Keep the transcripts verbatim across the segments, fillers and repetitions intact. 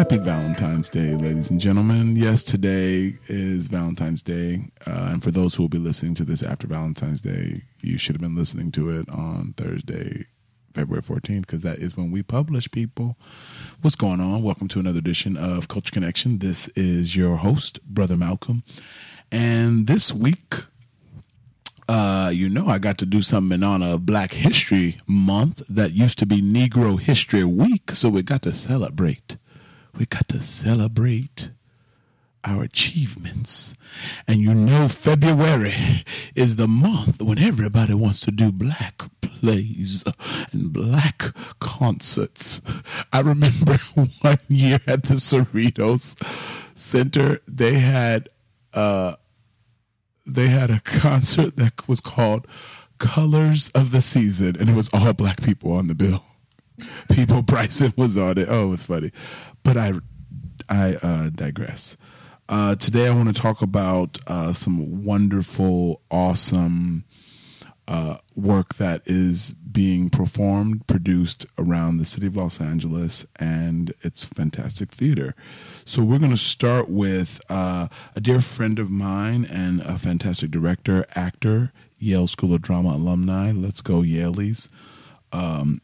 Happy Valentine's Day, ladies and gentlemen. Yes, today is Valentine's Day. Uh, and for those who will be listening to this after Valentine's Day, you should have been listening to it on Thursday, February fourteenth, because that is when we publish, people. What's going on? Welcome to another edition of Culture Connection. This is your host, Brother Malcolm. And this week, uh, you know, I got to do something in honor of Black History Month that used to be Negro History Week. So we got to celebrate. We got to celebrate our achievements. And you know, February is the month when everybody wants to do black plays and black concerts. I remember one year at the Cerritos Center, they had uh, they had a concert that was called Colors of the Season, and it was all black people on the bill. People Bryson was on it. Oh, it was funny. But I I uh, digress. Uh, today I want to talk about uh, some wonderful, awesome uh, work that is being performed, produced around the city of Los Angeles and its fantastic theater. So we're going to start with uh, a dear friend of mine and a fantastic director, actor, Yale School of Drama alumni. Let's go Yaleys. Um,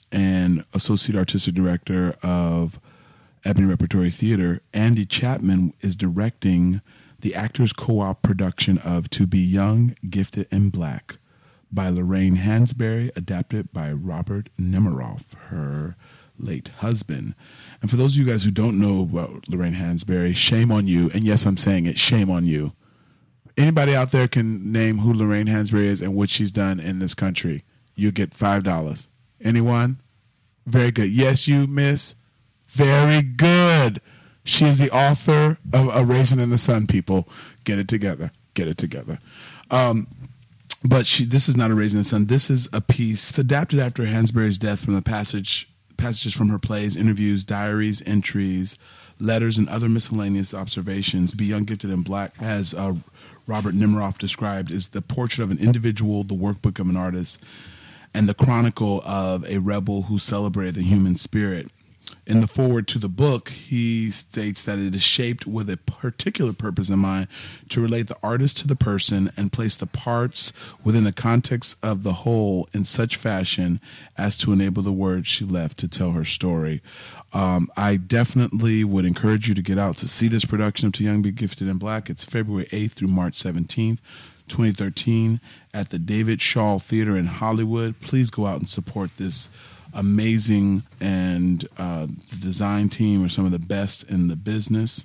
and associate artistic director of Ebony Repertory Theater, Andy Chapman, is directing the Actors Co-op production of To Be Young, Gifted, and Black by Lorraine Hansberry, adapted by Robert Nemiroff, her late husband. And for those of you guys who don't know about Lorraine Hansberry, shame on you. And yes, I'm saying it, shame on you. Anybody out there can name who Lorraine Hansberry is and what she's done in this country, you get five dollars. Anyone? Very good. Yes, you, miss. Very good. She is the author of A Raisin in the Sun, people. Get it together. Get it together. Um, but she, this is not A Raisin in the Sun. This is a piece. It's adapted after Hansberry's death from the passage, passages from her plays, interviews, diaries, entries, letters, and other miscellaneous observations. Be Young, Gifted, and Black, as uh, Robert Nemiroff described, is the portrait of an individual, the workbook of an artist, and the chronicle of a rebel who celebrated the human spirit. In the foreword to the book, he states that it is shaped with a particular purpose in mind to relate the artist to the person and place the parts within the context of the whole in such fashion as to enable the words she left to tell her story. Um, I definitely would encourage you to get out to see this production of To Young, Be Gifted, and Black. It's February eighth through March seventeenth. twenty thirteen at the David Shaw Theater in Hollywood. Please go out and support this amazing, and uh, the design team are some of the best in the business.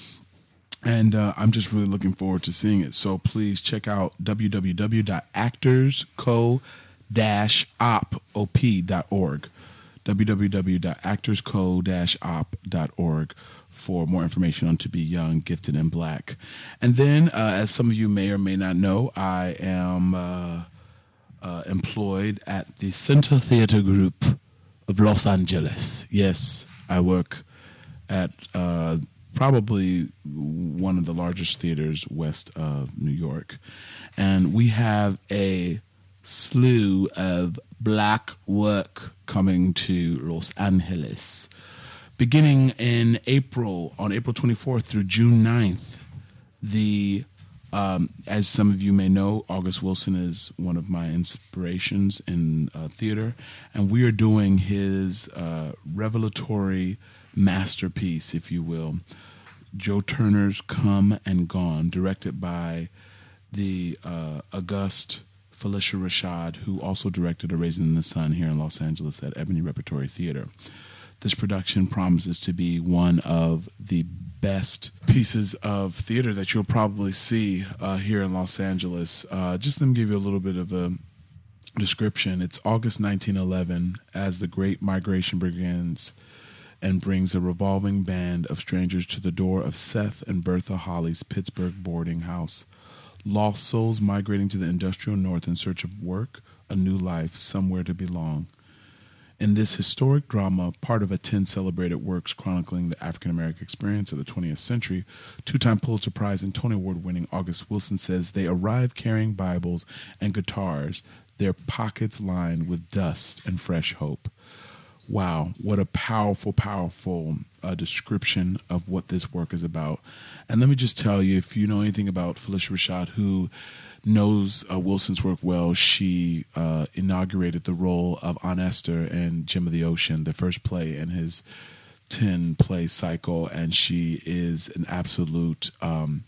And uh, I'm just really looking forward to seeing it. So please check out w w w dot actors co dash op dot org. w w w dot actors co dash op dot org for more information on To Be Young, Gifted, and Black. And then, uh, as some of you may or may not know, I am uh, uh, employed at the Center Theater Group of Los Angeles. Yes, I work at uh, probably one of the largest theaters west of New York. And we have a slew of black work coming to Los Angeles. Beginning in April, on April twenty-fourth through June ninth, the, um, as some of you may know, August Wilson is one of my inspirations in uh, theater, and we are doing his uh, revelatory masterpiece, if you will, Joe Turner's Come and Gone, directed by the uh, august Felicia Rashad, who also directed A Raisin in the Sun here in Los Angeles at Ebony Repertory Theater. This production promises to be one of the best pieces of theater that you'll probably see uh, here in Los Angeles. Uh, just let me give you a little bit of a description. It's August nineteen eleven as the Great Migration begins and brings a revolving band of strangers to the door of Seth and Bertha Holly's Pittsburgh boarding house. Lost souls migrating to the industrial north in search of work, a new life, somewhere to belong. In this historic drama, part of a ten celebrated works chronicling the African-American experience of the twentieth century, two-time Pulitzer Prize and Tony Award-winning August Wilson says they arrive carrying Bibles and guitars, their pockets lined with dust and fresh hope. Wow, what a powerful, powerful uh, description of what this work is about. And let me just tell you, if you know anything about Phylicia Rashad, who knows uh, Wilson's work well, she uh, inaugurated the role of Aunt Esther in Gem of the Ocean, the first play in his ten-play cycle, and she is an absolute um,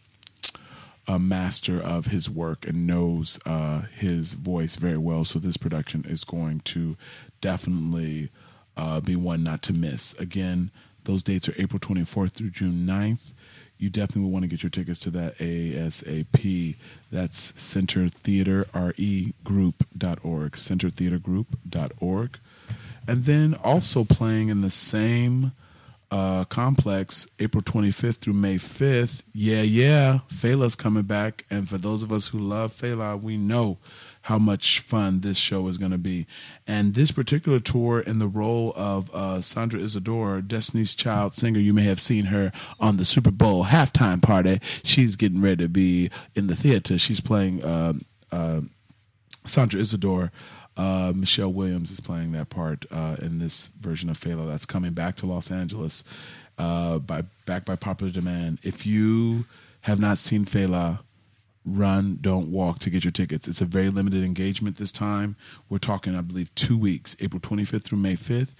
a master of his work and knows uh, his voice very well. So this production is going to definitely uh, be one not to miss. Again, those dates are April twenty-fourth through June ninth. You definitely will want to get your tickets to that ASAP. That's Center Theater R E Group dot org, Center Theater Group dot org. And then also playing in the same uh, complex, April twenty-fifth through May fifth. Yeah, yeah, Fela's coming back. And for those of us who love Fela, we know how much fun this show is going to be. And this particular tour, in the role of uh, Sandra Isidore, Destiny's Child singer, you may have seen her on the Super Bowl halftime party. She's getting ready to be in the theater. She's playing uh, uh, Sandra Isidore. Uh, Michelle Williams is playing that part uh, in this version of Fela that's coming back to Los Angeles uh, by back by popular demand. If you have not seen Fela, run, don't walk to get your tickets. It's a very limited engagement this time. We're talking, I believe, two weeks, April twenty-fifth through May fifth.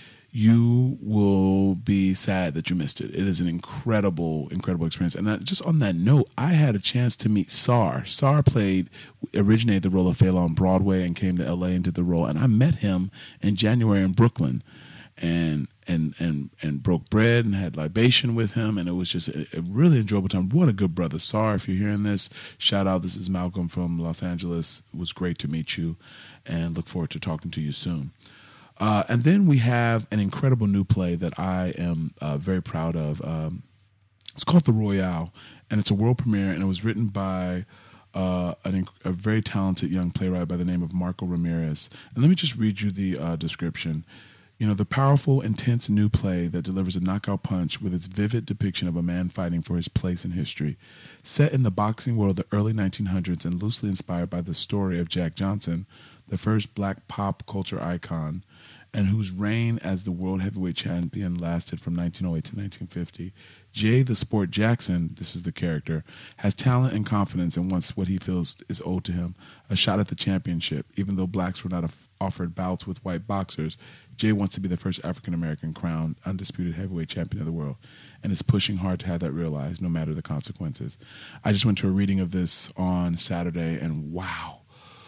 You will be sad that you missed it. It is an incredible, incredible experience. And that, just on that note, I had a chance to meet Sar. Sar played, originated the role of Fela on Broadway and came to L A and did the role. And I met him in January in Brooklyn and and and and broke bread and had libation with him. And it was just a, a really enjoyable time. What a good brother. Sar, if you're hearing this, shout out. This is Malcolm from Los Angeles. It was great to meet you and look forward to talking to you soon. Uh, and then we have an incredible new play that I am uh, very proud of. Um, it's called The Royale, and it's a world premiere, and it was written by uh, an, a very talented young playwright by the name of Marco Ramirez. And let me just read you the uh, description. You know, the powerful, intense new play that delivers a knockout punch with its vivid depiction of a man fighting for his place in history. Set in the boxing world of the early nineteen hundreds and loosely inspired by the story of Jack Johnson, the first black pop culture icon, and whose reign as the world heavyweight champion lasted from nineteen oh eight to nineteen fifty. Jay the Sport Jackson, this is the character, has talent and confidence and wants what he feels is owed to him, a shot at the championship. Even though blacks were not offered bouts with white boxers, Jay wants to be the first African-American crowned undisputed heavyweight champion of the world and is pushing hard to have that realized, no matter the consequences. I just went to a reading of this on Saturday, and wow.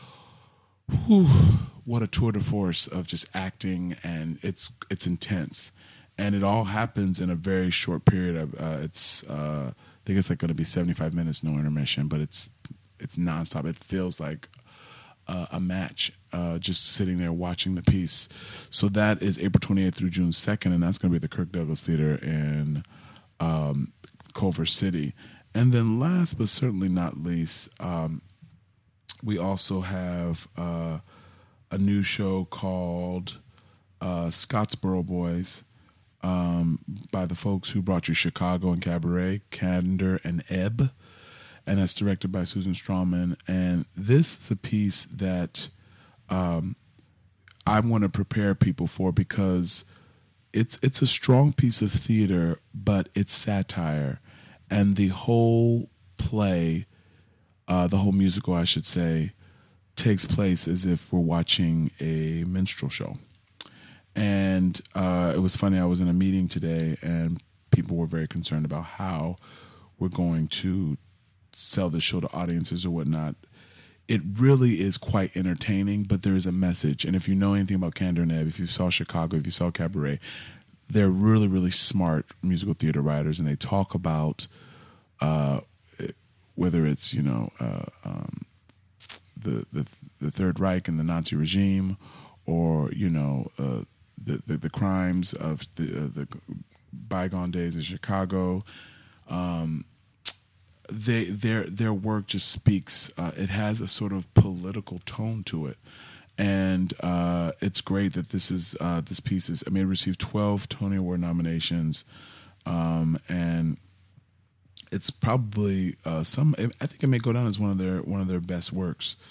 Whew, what a tour de force of just acting, and it's it's intense, and it all happens in a very short period of uh, it's uh, I think it's like going to be seventy-five minutes, no intermission, but it's it's nonstop. It feels like uh, a match, uh, just sitting there watching the piece. So that is April twenty-eighth through June second, and that's going to be at the Kirk Douglas Theater in um, Culver City. And then last but certainly not least, um, we also have uh, a new show called uh, Scottsboro Boys um, by the folks who brought you Chicago and Cabaret, Candor and Ebb. And that's directed by Susan Strawman. And this is a piece that um, I want to prepare people for because it's it's a strong piece of theater, but it's satire. And the whole play, Uh, the whole musical, I should say, takes place as if we're watching a minstrel show. And uh, it was funny, I was in a meeting today, and people were very concerned about how we're going to sell the show to audiences or whatnot. It really is quite entertaining, but there is a message. And if you know anything about Candor and Ebb, if you saw Chicago, if you saw Cabaret, they're really, really smart musical theater writers, and they talk about uh, whether it's, you know, uh, um, the, the the Third Reich and the Nazi regime, or, you know, uh, the, the the crimes of the uh, the bygone days of Chicago. Um, they their their work just speaks. Uh, it has a sort of political tone to it, and uh, it's great that this is uh, this piece is. I mean, it received twelve Tony Award nominations, um, and it's probably uh, some. I think it may go down as one of their one of their best works.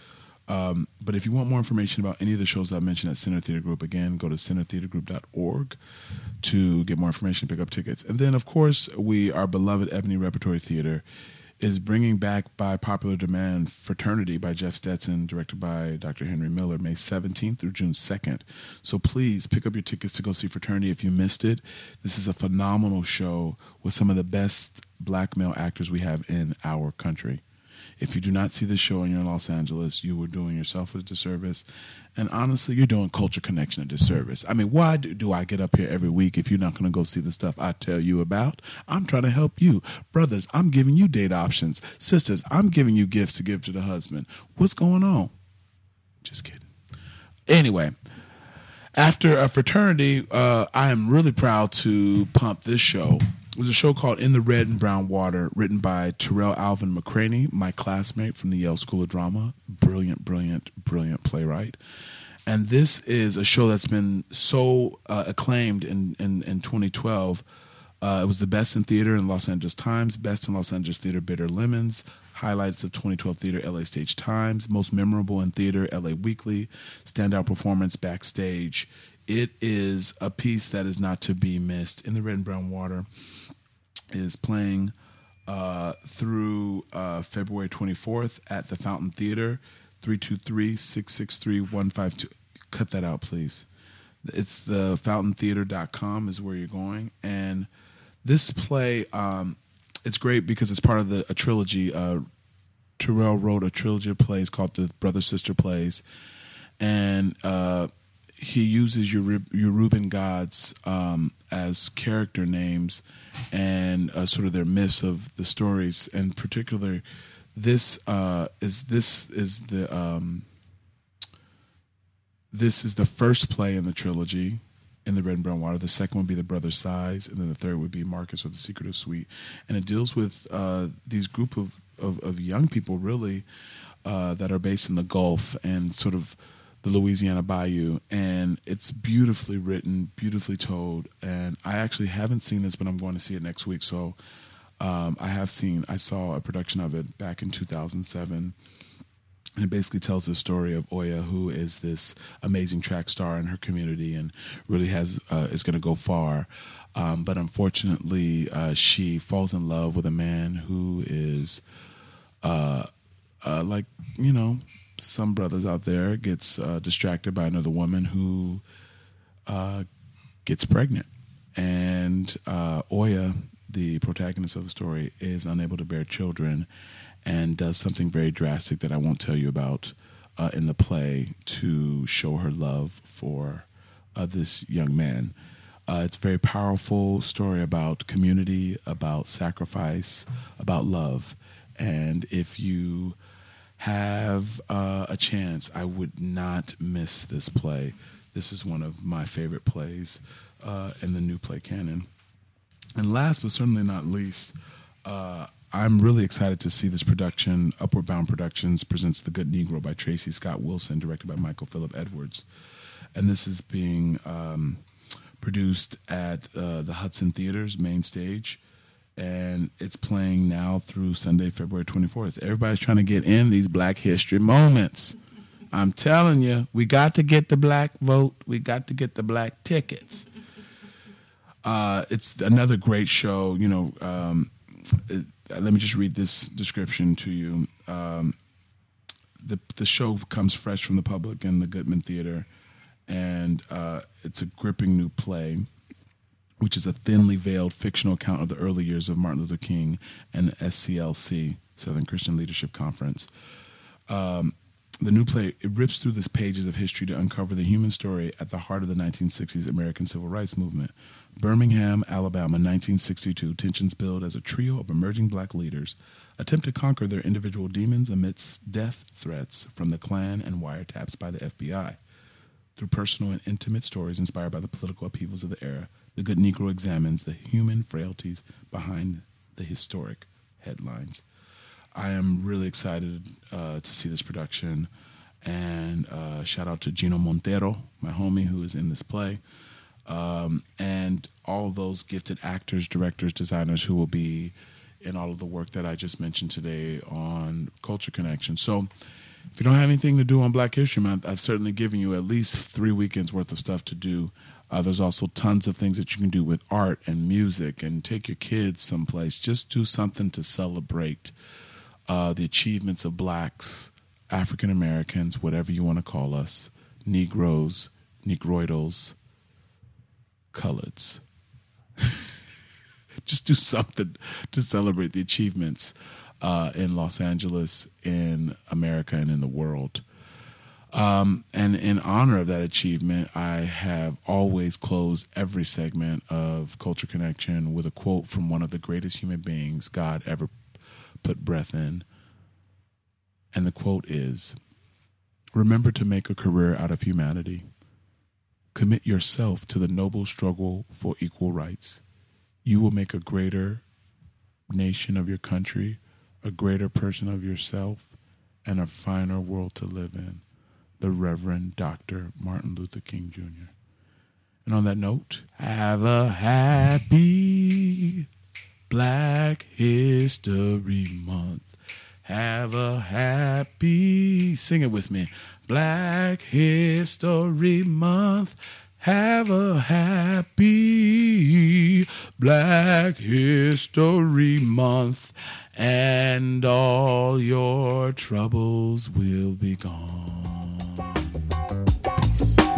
Um, but if you want more information about any of the shows I mentioned at Center Theater Group, again, go to center theater group dot org to get more information, pick up tickets. And then, of course, we, our beloved Ebony Repertory Theater, is bringing back by popular demand Fraternity by Jeff Stetson, directed by Doctor Henry Miller, May seventeenth through June second. So please pick up your tickets to go see Fraternity if you missed it. This is a phenomenal show with some of the best black male actors we have in our country. If you do not see this show and you're in Los Angeles, you are doing yourself a disservice. And honestly, you're doing Culture Connection a disservice. I mean, why do, do I get up here every week if you're not going to go see the stuff I tell you about? I'm trying to help you. Brothers, I'm giving you date options. Sisters, I'm giving you gifts to give to the husband. What's going on? Just kidding. Anyway, after a Fraternity, uh, I am really proud to pump this show. There's a show called In the Red and Brown Water, written by Terrell Alvin McCraney, my classmate from the Yale School of Drama. Brilliant, brilliant, brilliant playwright. And this is a show that's been so uh, acclaimed in, in, in twenty twelve. Uh, it was the best in theater in Los Angeles Times, best in Los Angeles theater, Bitter Lemons, highlights of twenty twelve theater, L A Stage Times, most memorable in theater, L A Weekly, standout performance, Backstage. It is a piece that is not to be missed. In the Red and Brown Water is playing uh, through uh, February twenty-fourth at the Fountain Theater, three two three, six six three, one five two. Cut that out, please. It's the fountain theater dot com is where you're going. And this play, um, it's great because it's part of the a trilogy. Uh, Terrell wrote a trilogy of plays called the Brother Sister Plays. And uh, he uses Yoruban gods um, as character names and uh, sort of their myths of the stories. And particularly, this uh, is this is the um, this is the first play in the trilogy, In the Red and Brown Water. The second would be The Brother Sighs, and then the third would be Marcus or the Secret of Sweet. And it deals with uh, these group of, of, of young people, really, uh, that are based in the Gulf and sort of the Louisiana Bayou. And it's beautifully written, beautifully told. And I actually haven't seen this, but I'm going to see it next week. So um, I have seen, I saw a production of it back in two thousand seven. And it basically tells the story of Oya, who is this amazing track star in her community and really has uh, is going to go far. Um, but unfortunately, uh, she falls in love with a man who is, uh, uh, like, you know, some brothers out there, gets uh, distracted by another woman who uh, gets pregnant. And uh, Oya, the protagonist of the story, is unable to bear children and does something very drastic that I won't tell you about uh, in the play to show her love for uh, this young man. Uh, it's a very powerful story about community, about sacrifice, about love. And if you have uh, a chance, I would not miss this play. This is one of my favorite plays uh, in the new play canon. And last but certainly not least, uh, I'm really excited to see this production. Upward Bound Productions presents The Good Negro by Tracy Scott Wilson, directed by Michael Phillip Edwards. And this is being um, produced at uh, the Hudson Theater's main stage. And it's playing now through Sunday, February twenty-fourth. Everybody's trying to get in these Black History moments. I'm telling you, we got to get the black vote. We got to get the black tickets. Uh, it's another great show. You know, um, it, let me just read this description to you. Um, the the show comes fresh from the public in the Goodman Theater, and uh, it's a gripping new play, which is a thinly veiled fictional account of the early years of Martin Luther King and S C L C, Southern Christian Leadership Conference. Um, the new play, it rips through the pages of history to uncover the human story at the heart of the nineteen sixties American Civil Rights Movement. Birmingham, Alabama, nineteen sixty-two, tensions build as a trio of emerging black leaders attempt to conquer their individual demons amidst death threats from the Klan and wiretaps by the F B I. Through personal and intimate stories inspired by the political upheavals of the era, The Good Negro examines the human frailties behind the historic headlines. I am really excited uh, to see this production, and uh, shout out to Gino Montero, my homie, who is in this play. Um, and all those gifted actors, directors, designers who will be in all of the work that I just mentioned today on Culture Connection. So If you don't have anything to do on Black History Month, I've certainly given you at least three weekends worth of stuff to do. Uh, there's also tons of things that you can do with art and music, and take your kids someplace. Just do something to celebrate uh, the achievements of blacks, African Americans, whatever you want to call us, Negroes, Negroidals, coloreds. Just do something to celebrate the achievements uh, in Los Angeles, in America, and in the world. Um, and in honor of that achievement, I have always closed every segment of Culture Connection with a quote from one of the greatest human beings God ever put breath in. And the quote is, "Remember to make a career out of humanity. Commit yourself to the noble struggle for equal rights. You will make a greater nation of your country, a greater person of yourself, and a finer world to live in." The Reverend Doctor Martin Luther King Junior And on that note, have a happy Black History Month. Have a happy, sing it with me, Black History Month. Have a happy Black History Month, and all your troubles will be gone. Peace.